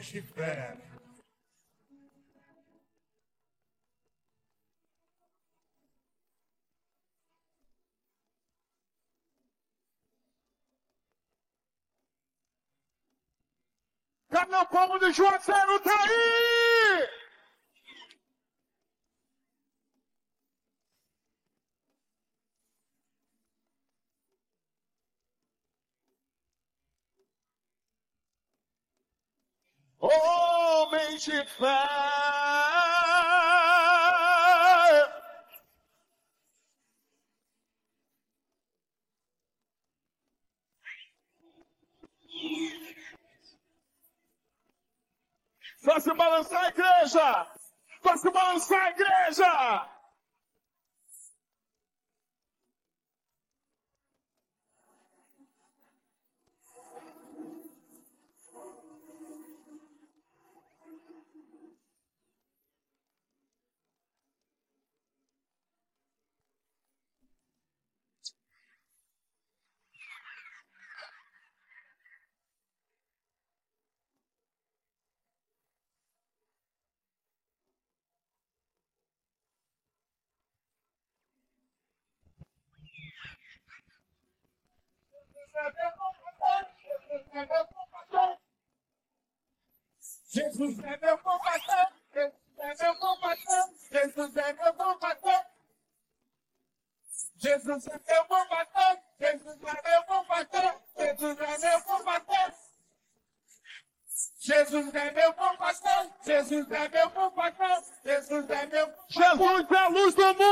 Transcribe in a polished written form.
homens de fé. Cadê o povo de Juazeiro? Tá aí! Homens de fé. Só se balançar a igreja! Só se balançar a igreja! Jesus é meu combatente, Jesus é meu combatente, Jesus é meu combatente. Jesus é meu combatente, Jesus é meu combatente, Jesus é meu combatente. Jesus é meu combatente, Jesus é meu combatente, Jesus é meu combatente. Jesus é a luz do mundo.